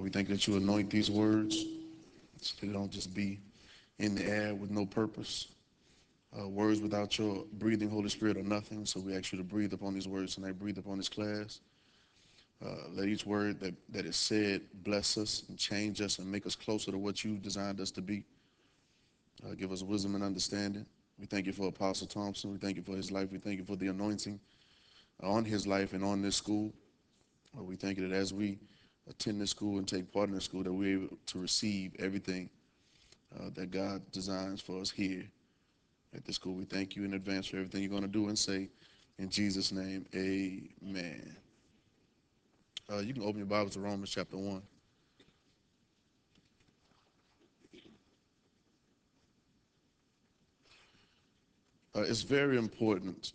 We thank that you anoint these words so they don't just be in the air with no purpose. Words without your breathing Holy Spirit are nothing. So we ask you to breathe upon these words tonight, breathe upon this class. Let each word that is said bless us and change us and make us closer to what you designed us to be. Give us wisdom and understanding. We thank you for Apostle Thompson. We thank you for his life. We thank you for the anointing on his life and on this school. We thank you that as we attend this school and take part in this school, that we're able to receive everything that God designs for us here at the school. We thank you in advance for everything you're going to do and say. In Jesus' name, amen. You can open your Bibles to Romans chapter 1. It's very important.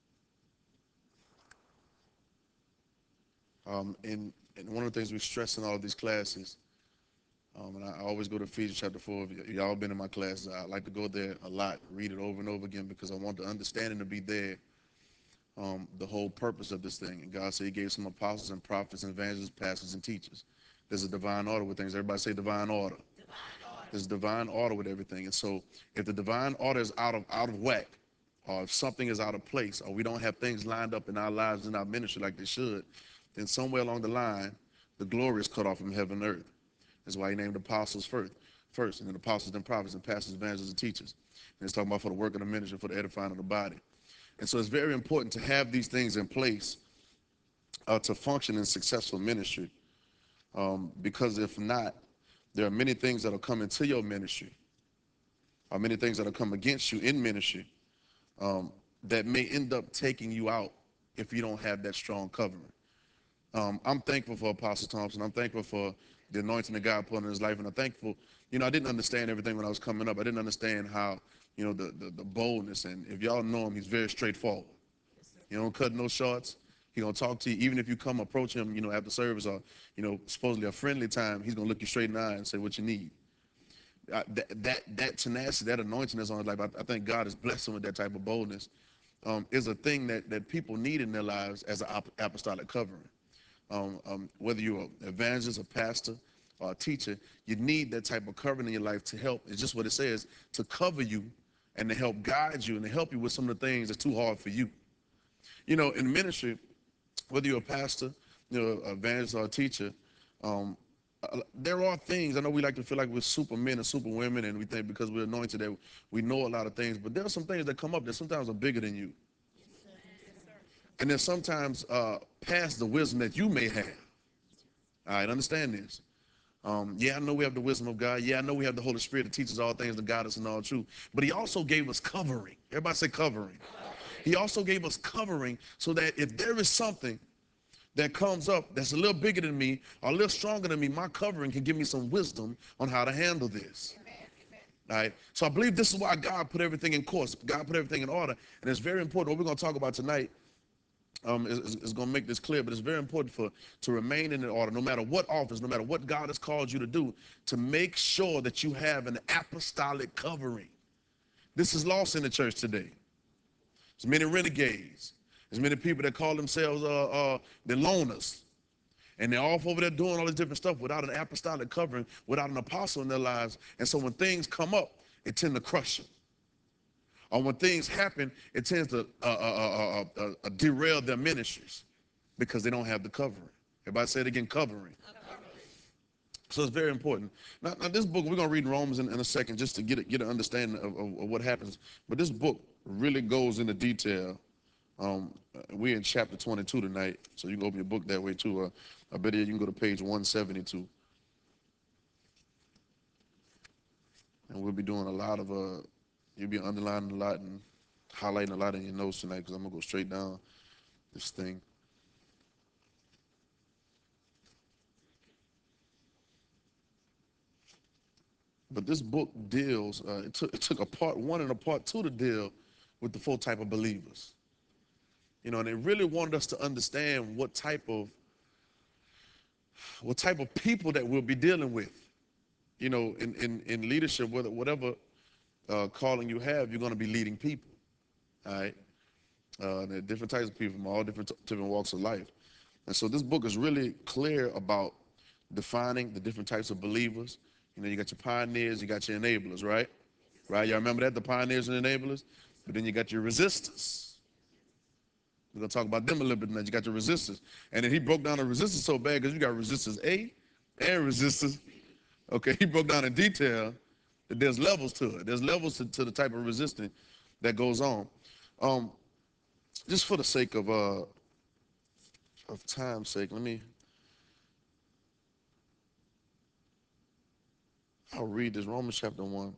And one of the things we stress in all of these classes, and I always go to Ephesians chapter 4. Y'all been in my classes. I like to go there a lot, read it over and over again because I want the understanding to be there, the whole purpose of this thing. And God said he gave some apostles and prophets and evangelists, pastors and teachers. There's a divine order with things. Everybody say divine order. There's divine order with everything. And so if the divine order is out of whack, or if something is out of place, or we don't have things lined up in our lives and our ministry like they should, then somewhere along the line, the glory is cut off from heaven and earth. That's why he named apostles first, and then apostles, then prophets, and pastors, evangelists, and teachers. And it's talking about for the work of the ministry, for the edifying of the body. And so it's very important to have these things in place to function in successful ministry. Because if not, there are many things that will come into your ministry, or many things that will come against you in ministry that may end up taking you out if you don't have that strong covering. I'm thankful for Apostle Thompson. I'm thankful for the anointing that God put in his life. And I'm thankful, I didn't understand everything when I was coming up. I didn't understand how, the boldness. And if y'all know him, he's very straightforward. He don't cut no shorts. He gonna talk to you. Even if you come approach him, after service or, supposedly a friendly time, he's gonna look you straight in the eye and say what you need. That tenacity, that anointing that's on his life, I think God is blessing with that type of boldness, is a thing that people need in their lives as an apostolic covering. Whether you're an evangelist, a pastor, or a teacher, you need that type of covering in your life to help. It's just what it says, to cover you and to help guide you and to help you with some of the things that's too hard for you. In ministry, whether you're a pastor, an evangelist, or a teacher, there are things, I know we like to feel like we're supermen and superwomen, and we think because we're anointed that we know a lot of things, but there are some things that come up that sometimes are bigger than you. And then sometimes past the wisdom that you may have. All right, understand this. Yeah, I know we have the wisdom of God. Yeah, I know we have the Holy Spirit that teaches all things, to guide us in all truth. But he also gave us covering. Everybody say covering. He also gave us covering so that if there is something that comes up that's a little bigger than me or a little stronger than me, my covering can give me some wisdom on how to handle this. All right. So I believe this is why God put everything in course. God put everything in order. And it's very important. What we're going to talk about tonight is going to make this clear, but it's very important to remain in order, no matter what office, no matter what God has called you to do, to make sure that you have an apostolic covering. This is lost in the church today. There's many renegades. There's many people that call themselves the loners. And they're off over there doing all this different stuff without an apostolic covering, without an apostle in their lives. And so when things come up, it tends to crush them. Or when things happen, it tends to derail their ministries because they don't have the covering. Everybody say it again, covering. So it's very important. Now this book, we're going to read in Romans in a second just to get an understanding of what happens. But this book really goes into detail. We're in chapter 22 tonight, so you can open your book that way too. I bet you can go to page 172. And we'll be doing a lot of, you'll be underlining a lot and highlighting a lot in your notes tonight because I'm going to go straight down this thing. But this book deals, it took a part one and a part two to deal with the full type of believers. And they really wanted us to understand what type of people that we'll be dealing with. In leadership, whatever calling you have, you're going to be leading people. All right. There are different types of people from all different walks of life. And so this book is really clear about defining the different types of believers. You know, you got your pioneers, you got your enablers, right? Right? Y'all remember that, the pioneers and enablers? But then you got your resistors. We're going to talk about them a little bit tonight. You got your resistors. And then he broke down the resistors so bad because you got resistors A and resistors. Okay, he broke down in detail that there's levels to it. There's levels to the type of resistance that goes on. Um, just for the sake of time's sake, I'll read this Romans chapter 1.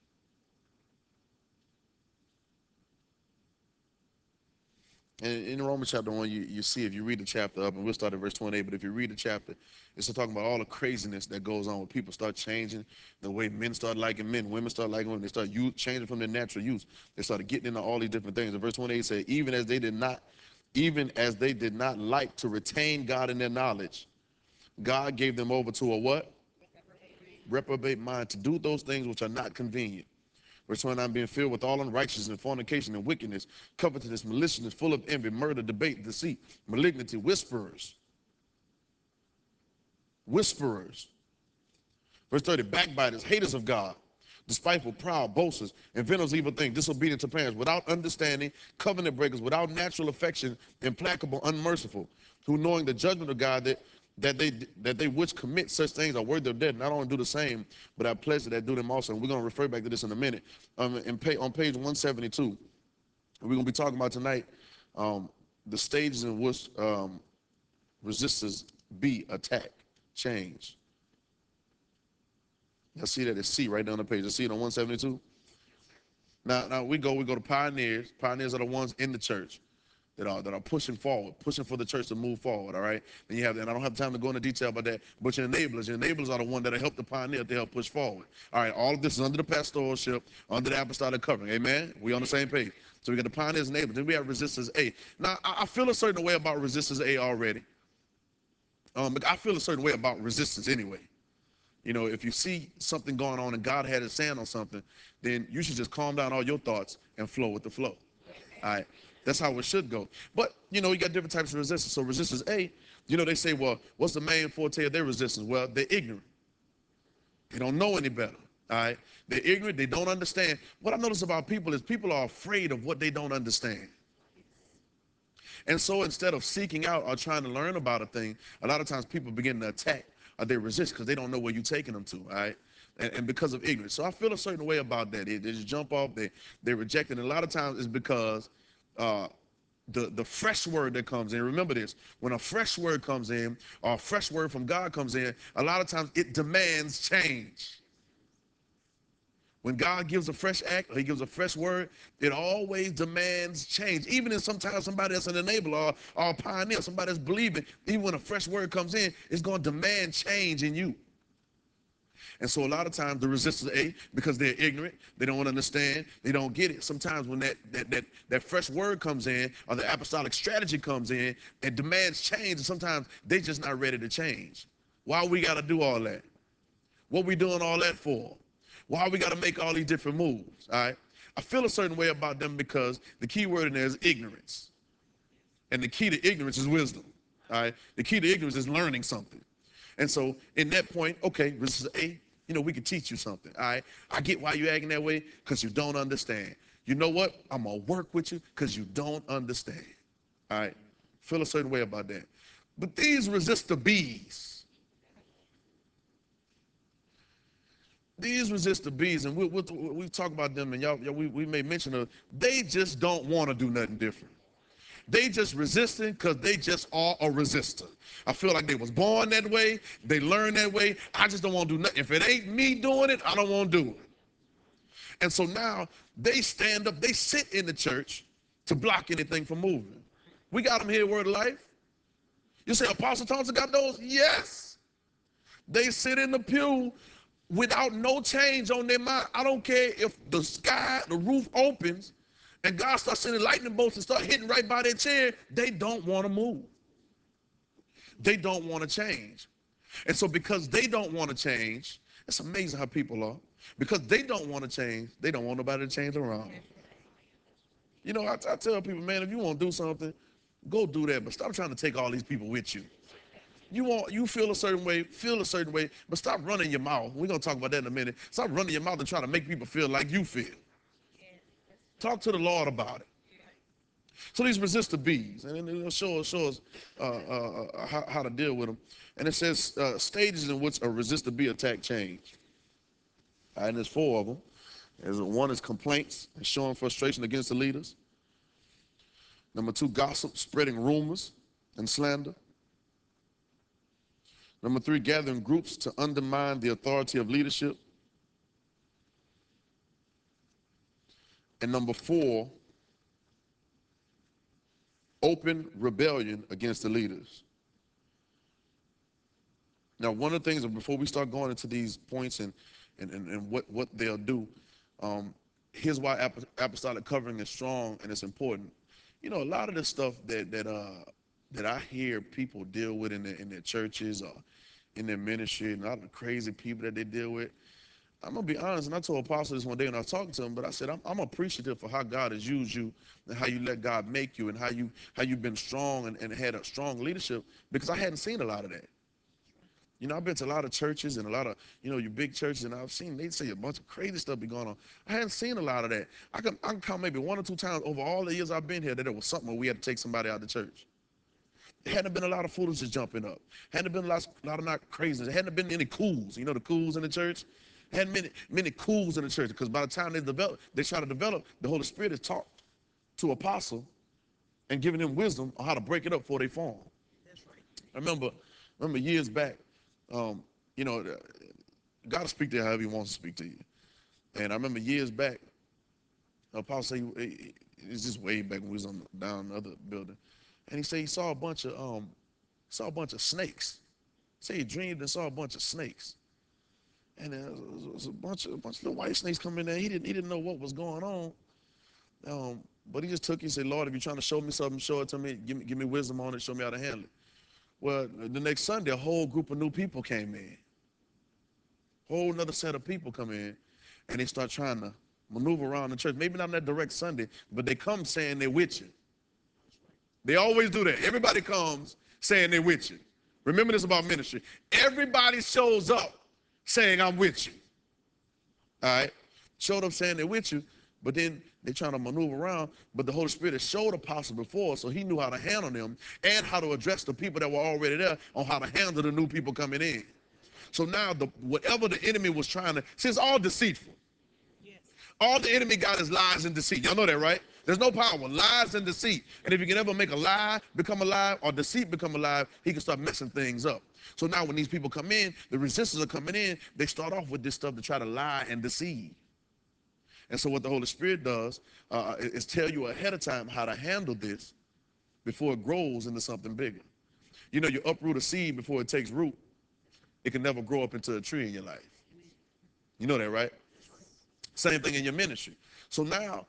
And in Romans chapter 1, you see, if you read the chapter up, and we'll start at verse 28, but if you read the chapter, it's talking about all the craziness that goes on when people start changing the way men start liking men, women start liking women. They start changing from their natural use. They started getting into all these different things. And verse 28 says, even as they did not like to retain God in their knowledge, God gave them over to a what? Reprobate mind, to do those things which are not convenient. Verse 29, being filled with all unrighteousness and fornication and wickedness, covetousness, maliciousness, full of envy, murder, debate, deceit, malignity, whisperers. Whisperers. Verse 30, backbiters, haters of God, despiteful, proud, boasters, inventors of evil things, disobedient to parents, without understanding, covenant breakers, without natural affection, implacable, unmerciful, who knowing the judgment of God that they which commit such things are worthy of death, not only do the same, but have pleasure that do them also. And we're going to refer back to this in a minute. On page 172, we're going to be talking about tonight the stages in which resistors B attack, change. Y'all see that it's C right down the page. You see it on 172? Now we go to pioneers. Pioneers are the ones in the church that are pushing forward, pushing for the church to move forward, all right? Then you have, and I don't have time to go into detail about that, but your enablers are the one that help the pioneer to help push forward. All right, all of this is under the pastoralship, under the apostolic covering, amen? We on the same page. So we got the pioneers and enablers, then we have resistors A. Now, I feel a certain way about resistors A already. I feel a certain way about resistance anyway. You know, if you see something going on and God had his hand on something, then you should just calm down all your thoughts and flow with the flow. All right. That's how it should go. But, you know, you got different types of resistance. So resistance A, you know, they say, well, what's the main forte of their resistance? Well, they're ignorant. They don't know any better. All right. They're ignorant. They don't understand. What I notice about people is people are afraid of what they don't understand. And so instead of seeking out or trying to learn about a thing, a lot of times people begin to attack or they resist because they don't know where you're taking them to, all right? And because of ignorance. So I feel a certain way about that. They just jump off, they reject it. And a lot of times it's because the fresh word that comes in, remember this, when a fresh word comes in or a fresh word from God comes in, a lot of times it demands change. When God gives a fresh act or he gives a fresh word, it always demands change. Even if sometimes somebody that's an enabler or a pioneer, somebody that's believing, even when a fresh word comes in, it's going to demand change in you. And so a lot of times the resistance A, because they're ignorant, they don't understand, they don't get it. Sometimes when that fresh word comes in or the apostolic strategy comes in, it demands change, and sometimes they just not ready to change. Why we got to do all that? What we doing all that for? Why we got to make all these different moves, all right? I feel a certain way about them because the key word in there is ignorance. And the key to ignorance is wisdom, all right? The key to ignorance is learning something. And so in that point, okay, this is A, you know, we can teach you something, all right? I get why you're acting that way because you don't understand. You know what? I'm going to work with you because you don't understand, all right? Feel a certain way about that. But these resistor Bs, these resistor Bs, and we'll talk about them, and we may mention them, they just don't want to do nothing different. They just resisting because they just are a resistor. I feel like they was born that way. They learned that way. I just don't want to do nothing. If it ain't me doing it, I don't want to do it. And so now they stand up. They sit in the church to block anything from moving. We got them here, Word of Life. You say Apostle Thompson got those? Yes. They sit in the pew without no change on their mind. I don't care if the roof opens, and God starts sending lightning bolts and start hitting right by their chair. They don't want to move. They don't want to change. And so because they don't want to change, it's amazing how people are. Because they don't want to change, they don't want nobody to change around. You know, I tell people, man, if you want to do something, go do that. But stop trying to take all these people with you. You feel a certain way, but stop running your mouth. We're gonna talk about that in a minute. Stop running your mouth and trying to make people feel like you feel. Talk to the Lord about it. So these resistor bees, and it'll show us how to deal with them. And it says stages in which a resistor bee attack change. All right, and there's four of them. One is complaints and showing frustration against the leaders. Number two, gossip, spreading rumors and slander. Number three, gathering groups to undermine the authority of leadership. And number four, open rebellion against the leaders. Now, one of the things, before we start going into these points and what they'll do, here's why apostolic covering is strong and it's important. You know, a lot of the stuff that I hear people deal with in their churches or in their ministry, and a lot of the crazy people that they deal with, I'm gonna be honest, and I told Apostle this one day when I was talking to him, but I said I'm appreciative for how God has used you and how you let God make you and how you've been strong and had a strong leadership, because I hadn't seen a lot of that. You know, I've been to a lot of churches and a lot of, you know, your big churches, and I've seen they say a bunch of crazy stuff be going on. I hadn't seen a lot of that. I can count maybe one or two times over all the years I've been here that there was something where we had to take somebody out of the church. There hadn't been a lot of foolishness jumping up. Hadn't been a lot of not craziness. There hadn't been any cools. You know the cools in the church? Hadn't many cools in the church, because by the time they try to develop, the Holy Spirit is taught to apostle and giving them wisdom on how to break it up before they form. That's right. I remember years back, you know, God will speak to you however He wants to speak to you. And I remember years back, Apostle said, it's just way back when we was down in the other building, and he said he saw a bunch of snakes. He said he dreamed and saw a bunch of snakes, and there was a bunch of little white snakes coming in there. He didn't know what was going on, but he just took it and said, Lord, if you're trying to show me something, show it to me. Give me wisdom on it. Show me how to handle it. Well, the next Sunday, a whole group of new people came in. Whole another set of people come in, and they start trying to maneuver around the church. Maybe not on that direct Sunday, but they come saying they're with you. They always do that. Everybody comes saying they're with you. Remember this about ministry. Everybody shows up saying, I'm with you. All right? Showed up saying they're with you, but then they're trying to maneuver around. But the Holy Spirit has showed Apostle before, so he knew how to handle them and how to address the people that were already there on how to handle the new people coming in. So now, whatever the enemy was trying to, see, it's all deceitful. Yes. All the enemy got is lies and deceit. Y'all know that, right? There's no power, lies and deceit. And if you can ever make a lie become alive or deceit become alive, he can start messing things up. So now when these people come in, the resistors are coming in, they start off with this stuff to try to lie and deceive. And so what the Holy Spirit does is tell you ahead of time how to handle this before it grows into something bigger. You know, you uproot a seed before it takes root. It can never grow up into a tree in your life. You know that, right? Same thing in your ministry. So now,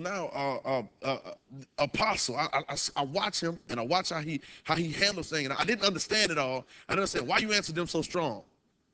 Apostle, I watch him and I watch how he handles things. And I didn't understand it all. I didn't understand why you answered them so strong.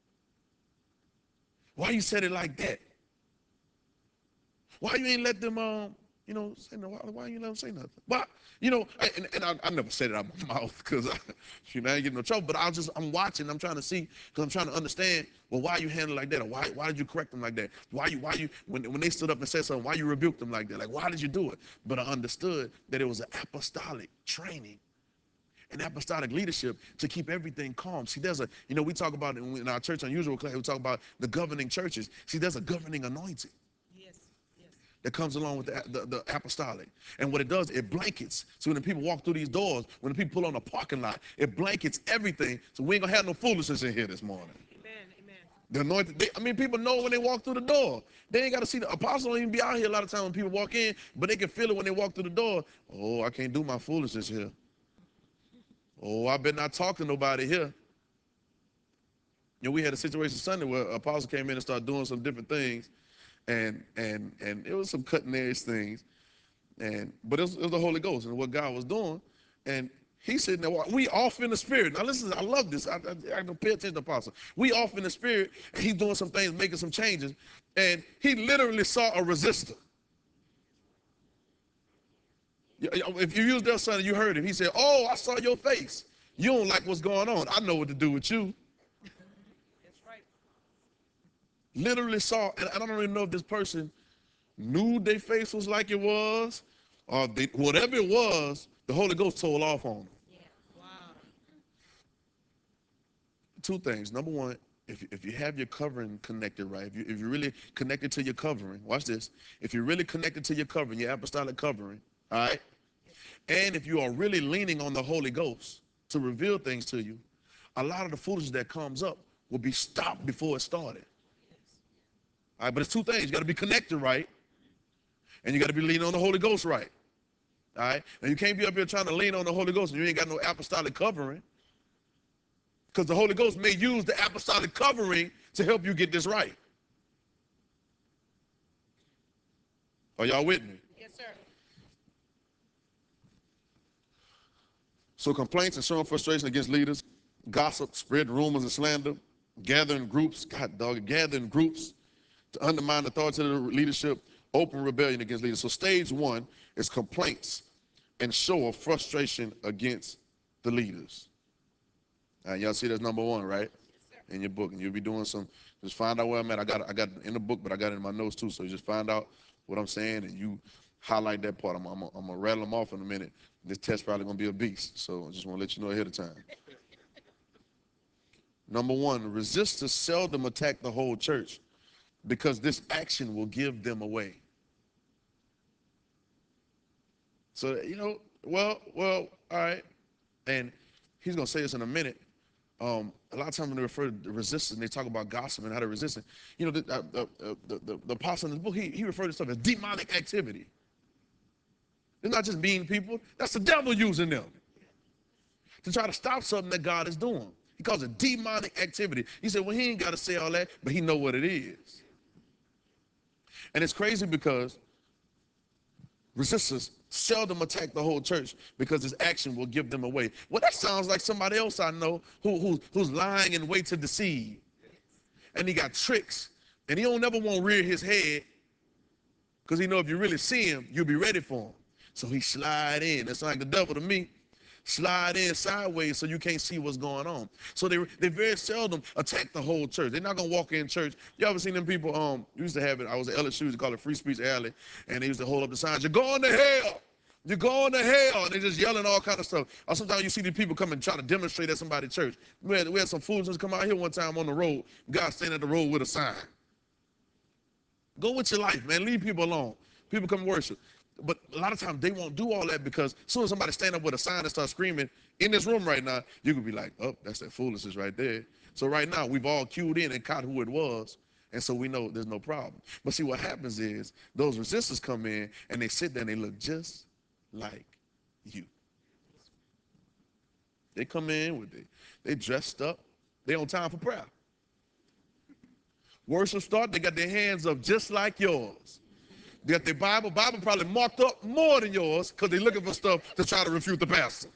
Why you said it like that? Why you ain't let them you know, say no? Why you let them say nothing? Why? You know, and I never said it out of my mouth because you know, I ain't getting no trouble. But I'm watching. I'm trying to see because I'm trying to understand. Well, why you handle like that? Or why did you correct them like that? Why you when they stood up and said something? Why you rebuked them like that? Like why did you do it? But I understood that it was an apostolic training and apostolic leadership to keep everything calm. See, there's a we talk about in our church unusual class. We talk about the governing churches. See, there's a governing anointing that comes along with the apostolic. And what it does, it blankets. So when the people walk through these doors, when the people pull on the parking lot, it blankets everything. So we ain't gonna have no foolishness in here this morning. Amen. The anointed, people know when they walk through the door. They ain't got to see the apostle don't even be out here a lot of times when people walk in, but they can feel it when they walk through the door. Oh, I can't do my foolishness here. Oh, I better not talk to nobody here. You know, we had a situation Sunday where apostle came in and started doing some different things. And it was some cutting edge things, but it was the Holy Ghost and what God was doing, and he said, "Now we off in the spirit." Now listen, I love this. I don't pay attention to Apostle. We off in the spirit, and he's doing some things, making some changes, and he literally saw a resistor. If you used that son, you heard him. He said, "Oh, I saw your face. You don't like what's going on. I know what to do with you. Literally saw, and I don't even know if this person knew their face was like it was, or whatever it was, the Holy Ghost told off on them. Two things. Number one, if you have your covering connected right, if you're really connected to your covering, watch this. If you're really connected to your covering, your apostolic covering, all right, and if you are really leaning on the Holy Ghost to reveal things to you, a lot of the foolishness that comes up will be stopped before it started. All right, but it's two things. You got to be connected right, and you got to be leaning on the Holy Ghost right. All right, and you can't be up here trying to lean on the Holy Ghost and you ain't got no apostolic covering, because the Holy Ghost may use the apostolic covering to help you get this right. Are y'all with me? Yes, sir. So complaints and showing frustration against leaders, gossip, spread rumors and slander, gathering groups, God dog, gathering groups to undermine the authority of the leadership, open rebellion against leaders. So stage one is complaints and show of frustration against the leaders. Y'all see that's number one, right? In your book, and you'll be doing some. Just find out where I'm at. I got it in the book, but I got it in my notes too. So you just find out what I'm saying, and you highlight that part. I'm gonna rattle them off in a minute. This test probably gonna be a beast, so I just want to let you know ahead of time. Number one, resistors seldom attack the whole church because this action will give them away. So all right, and he's gonna say this in a minute. A lot of times when they refer to resistance, they talk about gossip and how to resist it. You know, the apostle in the book, he referred to stuff as demonic activity. It's not just mean people. That's the devil using them to try to stop something that God is doing. He calls it demonic activity. He said, well, he ain't got to say all that, but he know what it is. And it's crazy because resistors seldom attack the whole church because his action will give them away. Well, that sounds like somebody else I know who's lying in wait to deceive. And he got tricks. And he don't never want to rear his head because he know if you really see him, you'll be ready for him. So he slide in. That's like the devil to me. Slide in sideways so you can't see what's going on. So they very seldom attack the whole church. They're not gonna walk in church. You ever seen them people? Used to have it. I was at LSU. Used to call it Free Speech Alley, and they used to hold up the signs. You're going to hell. You're going to hell. And they just yelling all kind of stuff. Or sometimes you see these people come and try to demonstrate at somebody's church. We had some fools come out here one time on the road. God standing at the road with a sign. Go with your life, man. Leave people alone. People come worship. But a lot of times they won't do all that because as soon as somebody stand up with a sign and start screaming in this room right now, you could be like, oh, that's that foolishness right there. So right now we've all cued in and caught who it was. And so we know there's no problem. But see, what happens is those resistors come in and they sit there and they look just like you. They come in with they dressed up. They on time for prayer. Worship start, they got their hands up just like yours. They got their Bible probably marked up more than yours because they're looking for stuff to try to refute the pastor.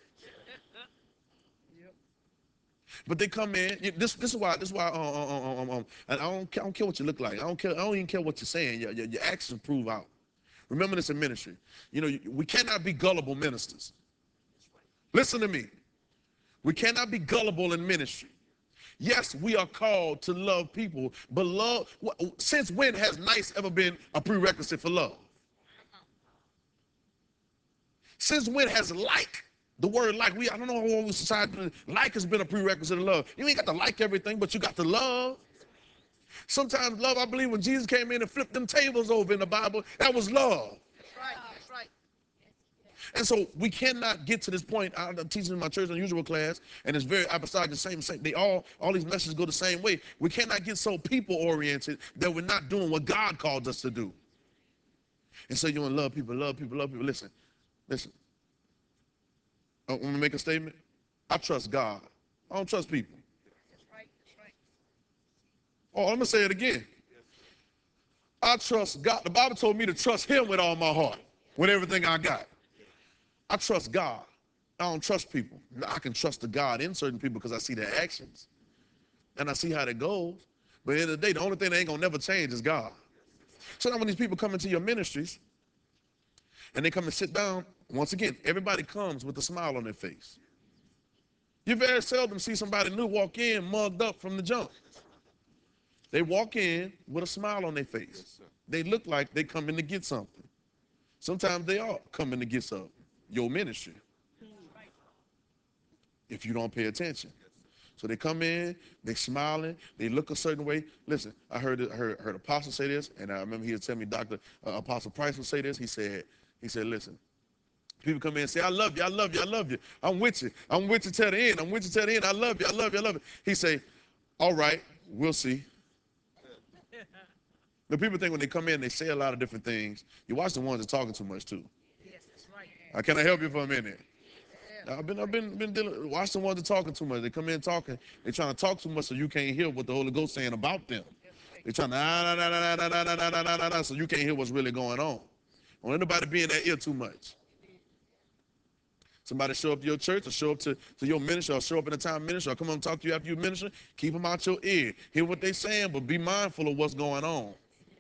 But they come in. This is why and I don't care what you look like. I don't even care what you're saying. Your actions prove out. Remember this in ministry. You know, we cannot be gullible ministers. Listen to me. We cannot be gullible in ministry. Yes, we are called to love people, but love, since when has nice ever been a prerequisite for love? Since when has like, the word like, I don't know how long society, like has been a prerequisite of love. You ain't got to like everything, but you got to love. Sometimes love, I believe when Jesus came in and flipped them tables over in the Bible, that was love. That's right. That's right. And so we cannot get to this point. I'm teaching in my church unusual class, and it's very apostolic, the same. They all these messages go the same way. We cannot get so people oriented that we're not doing what God called us to do. And so you want to love people, love people, love people. Listen. I want to make a statement. I trust God. I don't trust people. That's right. That's right. Oh, I'm gonna say it again. I trust God. The Bible told me to trust Him with all my heart, with everything I got. I trust God. I don't trust people. I can trust the God in certain people because I see their actions and I see how that goes. But at the end of the day, the only thing that ain't gonna never change is God. So now when these people come into your ministries and they come and sit down, once again, everybody comes with a smile on their face. You very seldom see somebody new walk in mugged up from the jump. They walk in with a smile on their face. They look like they coming to get something. Sometimes they are coming to get something. Your ministry, if you don't pay attention. So they come in, they smiling, they look a certain way. Listen, I heard Apostle say this, and I remember he would tell me Dr. Apostle Price would say this. He said, listen, people come in and say, I love you, I love you, I love you. I'm with you. I'm with you till the end. I'm with you till the end. I love you, I love you, I love you. He say, all right, we'll see. The people think when they come in, they say a lot of different things. You watch the ones that talking too much too. Yes, that's right. Can I help you for a minute? Yeah. I've been dealing. Watch the ones that talking too much. They come in talking. They trying to talk too much so you can't hear what the Holy Ghost saying about them. That's right. They trying to so you can't hear what's really going on. Don't let nobody be in that ear too much. Somebody show up to your church or show up to your ministry or show up in the time ministry or come on and talk to you after you minister. Keep them out your ear. Hear what they saying, but be mindful of what's going on.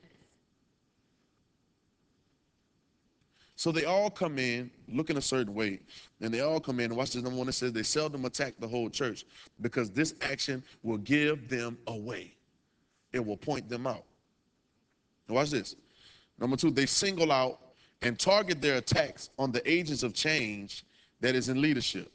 So they all come in looking a certain way, and they all come in. And watch this number one. It says they seldom attack the whole church because this action will give them away. It will point them out. Now watch this. Number two, they single out and target their attacks on the agents of change that is in leadership.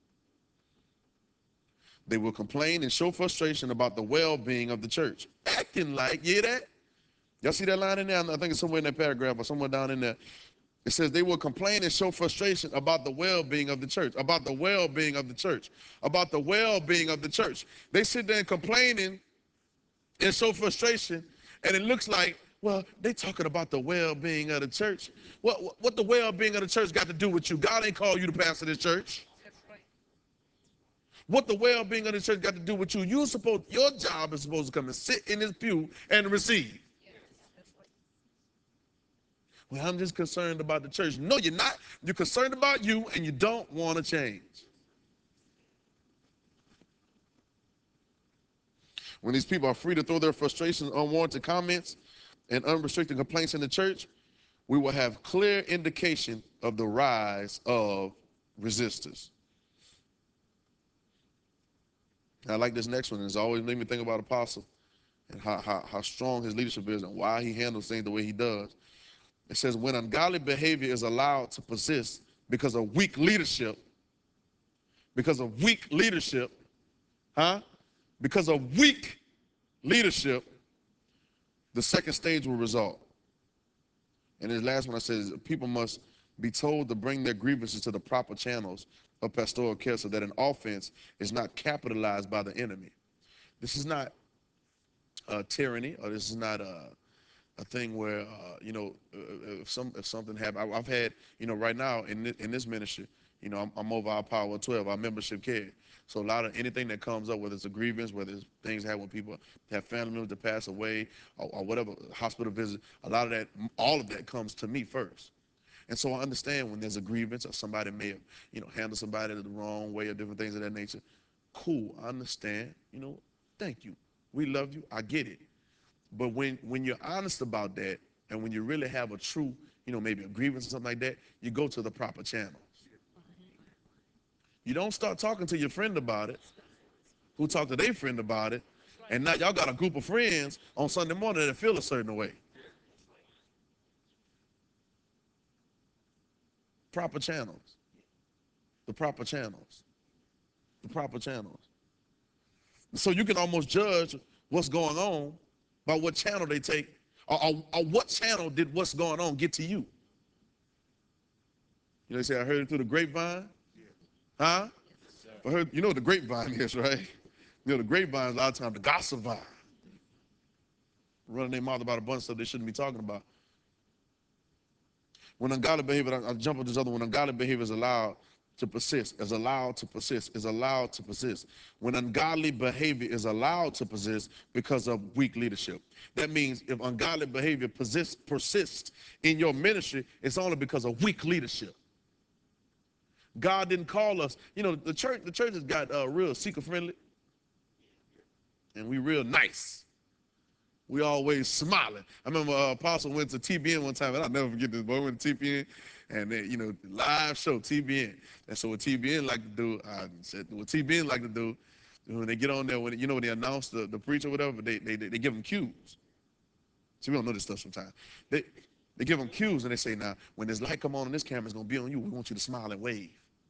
They will complain and show frustration about the well-being of the church, acting like, you hear that? Y'all see that line in there? I think it's somewhere in that paragraph or somewhere down in there. It says they will complain and show frustration about the well-being of the church, about the well-being of the church, about the well-being of the church. They sit there and complaining and show frustration, and it looks like, well, they talking about the well-being of the church. What the well-being of the church got to do with you? God ain't called you to pastor this church. That's right. What the well-being of the church got to do with you? Your job is supposed to come and sit in this pew and receive. Yes, that's right. Well, I'm just concerned about the church. No, you're not. You're concerned about you, and you don't want to change. When these people are free to throw their frustrations, unwarranted comments, and unrestricted complaints in the church, we will have clear indication of the rise of resistors. And I like this next one. It's always made me think about Apostle and how strong his leadership is and why he handles things the way he does. It says, when ungodly behavior is allowed to persist because of weak leadership, because of weak leadership, huh? Because of weak leadership, the second stage will result. And his last one, I says, people must be told to bring their grievances to the proper channels of pastoral care so that an offense is not capitalized by the enemy. This is not tyranny, or this is not a thing where if something happened. I've had right now in this ministry, I'm over our Power of 12, our membership care. So a lot of anything that comes up, whether it's a grievance, whether it's things happen when people have family members that pass away, or whatever, hospital visit, a lot of that, all of that comes to me first. And so I understand when there's a grievance or somebody may have, handled somebody the wrong way or different things of that nature. Cool, I understand. Thank you. We love you. I get it. But when you're honest about that, and when you really have a true, maybe a grievance or something like that, you go to the proper channels. You don't start talking to your friend about it, who talked to their friend about it, and now y'all got a group of friends on Sunday morning that feel a certain way. Proper channels. The proper channels. The proper channels. So you can almost judge what's going on by what channel they take, or what channel did what's going on get to you. They say, I heard it through the grapevine. Huh? I heard, you know what the grapevine is, right? The grapevine is a lot of times the gossip vine. Running their mouth about a bunch of stuff they shouldn't be talking about. When ungodly behavior, I'll jump on this other one. Ungodly behavior is allowed to persist, is allowed to persist, is allowed to persist. When ungodly behavior is allowed to persist because of weak leadership. That means if ungodly behavior persists in your ministry, it's only because of weak leadership. God didn't call us. The church has got real seeker friendly, and we real nice. We always smiling. I remember Apostle went to TBN one time, and I'll never forget this. Boy, went to TBN, and then, live show TBN. And so what TBN like to do, I said what TBN like to do, when they get on there, when they announce the preacher or whatever, they give them cues. See, we don't know this stuff sometimes. They give them cues, and they say, now, when this light come on and this camera's gonna be on you, we want you to smile and wave.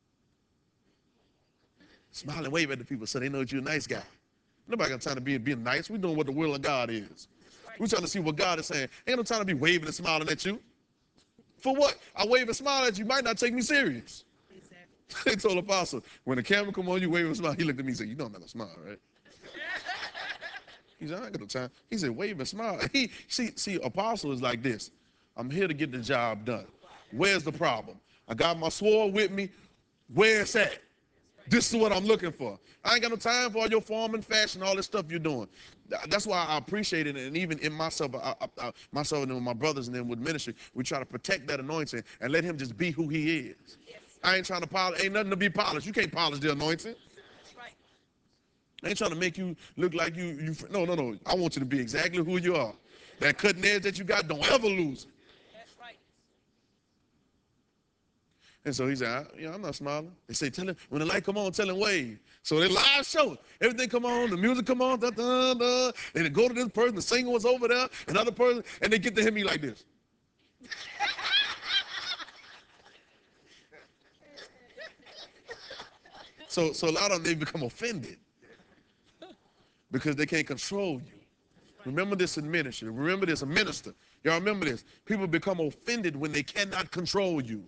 Smile and wave at the people so they know that you're a nice guy. Nobody got time to be nice. We're doing what the will of God is. We're trying to see what God is saying. Ain't no time to be waving and smiling at you. For what? I wave and smile at you, might not take me serious. Exactly. They told Apostle, when the camera come on, you wave and smile. He looked at me and said, you know I'm not gonna smile, right? He said, I ain't got no time. He said, wave and smile. See, Apostle is like this. I'm here to get the job done. Where's the problem? I got my sword with me. Where's that? This is what I'm looking for. I ain't got no time for all your form and fashion, all this stuff you're doing. That's why I appreciate it. And even in myself, myself and my brothers and them with ministry, we try to protect that anointing and let him just be who he is. Yes. I ain't trying to polish. Ain't nothing to be polished. You can't polish the anointing. That's right. I ain't trying to make you look like no. I want you to be exactly who you are. That cutting edge that you got, don't ever lose it. That's right. And so he said, I'm not smiling. They say, tell him, when the light come on, tell him wave. So they live show. Everything come on, the music come on, da, da, da. And they go to this person, the singer was over there, another person, and they get to hit me like this. So a lot of them, they become offended because they can't control you. Remember this in ministry. Remember this, a minister. Y'all remember this. People become offended when they cannot control you.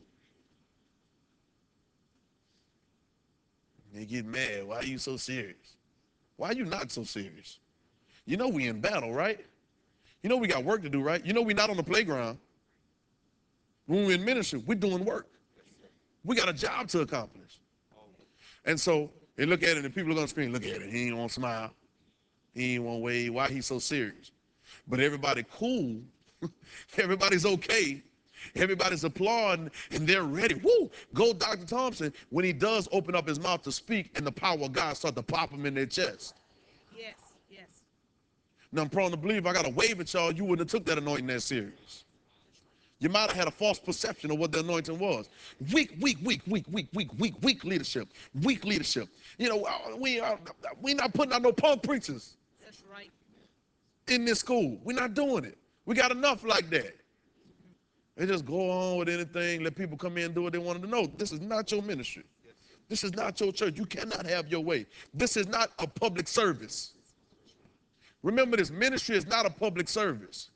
They get mad. Why are you so serious? Why are you not so serious? You know we in battle, right? You know we got work to do, right? You know we not on the playground. When we're in ministry, we're doing work. We got a job to accomplish. And so they look at it and people are going to scream, look at it. He ain't want to smile. He ain't want to wave. Why he so serious? But everybody cool. Everybody's okay. Everybody's applauding and they're ready. Woo! Go Dr. Thompson when he does open up his mouth to speak and the power of God start to pop them in their chest. Yes. Yes. Now I'm prone to believe I got to wave at y'all, you wouldn't have took that anointing that serious. You might have had a false perception of what the anointing was. Weak leadership. Weak leadership. You know, we not putting out no punk preachers That's right. in this school. We're not doing it. We got enough like that. They just go on with anything, let people come in and do what they wanted to know. This is not your ministry. This is not your church. You cannot have your way. This is not a public service. Remember this, ministry is not a public service.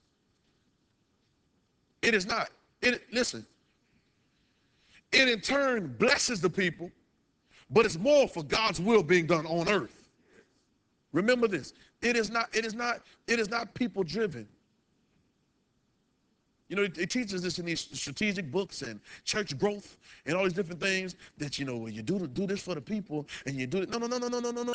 It is not. Listen, it in turn blesses the people, but it's more for God's will being done on earth. Remember this. It is not people driven. You know, it teaches this in these strategic books and church growth and all these different things that, you know, you do this for the people and you do it. No.